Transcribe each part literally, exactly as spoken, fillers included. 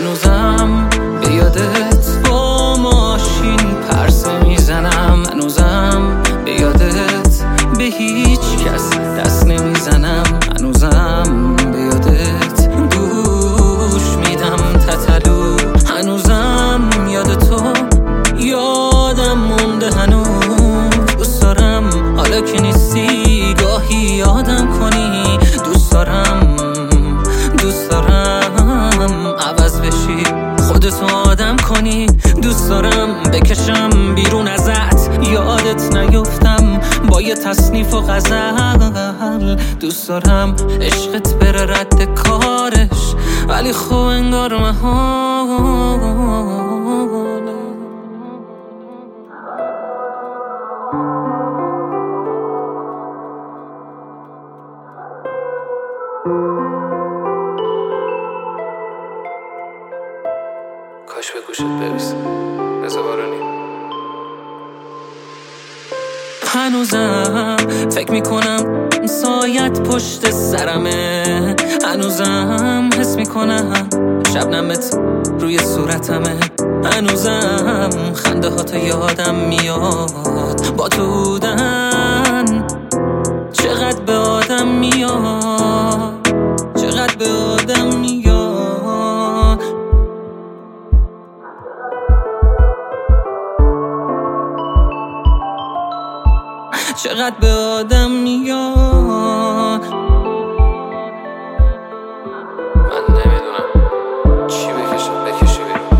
هنوزم به یادت با ماشین پرسه میزنم، هنوزم به یادت به هیچ کس دست نمیزنم، هنوزم به یادت گوش میدم تتلو، هنوزم یاد تو یادم مونده، هنوز دوست دارم حالا که نیستی گاهی یادم کنی، دوست دارم دوست دارم عوض بشی خودتو آدم کنی، دوست دارم بکشم بیرون ازت یادت نیفتم با یه تصنیف و غزل، دوست دارم عشقت بره رد کارش ولی خب انگار محاله. کاش به گوشت برسه بزا بارانی. هنوزم فکر میکنم سایت پشت سرمه، هنوزم حس میکنم شبنمت روی صورتمه، هنوزم خنده ها تا یادم میاد با تو بودن چقدر به آدم میاد، چقدر به آدم میاد، چقدر به آدم میاد. من نمیدونم چی بکشم بکشی بیرون.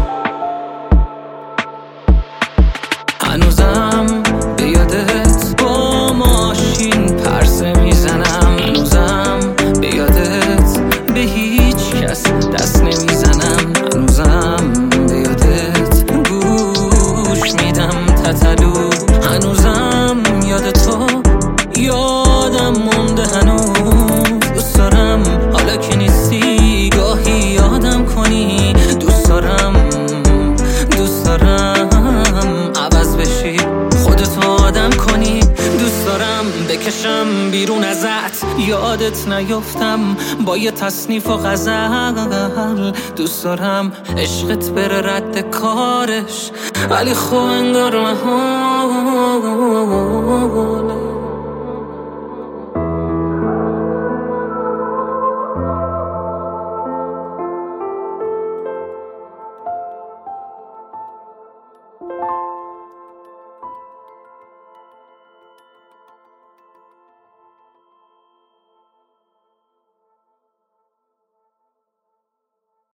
هنوزم به یادت با ماشین پرسه میزنم، هنوزم به یادت به هیچ کس دست نمیزنم، هنوزم به یادت گوش میدم تتلو، هنوزم یاد تو یادم مونده، هنوز دوست دارم حالا که نیستی گاهی یادم کنی، دوست دارم دوست دارم عوض بشی خودتو آدم کنی، دوست دارم بکشم بیرون ازت یادت نیفتم با یه تصنیف و غزل، دوست دارم عشقت بره رد کارش ولی خب انگار محاله.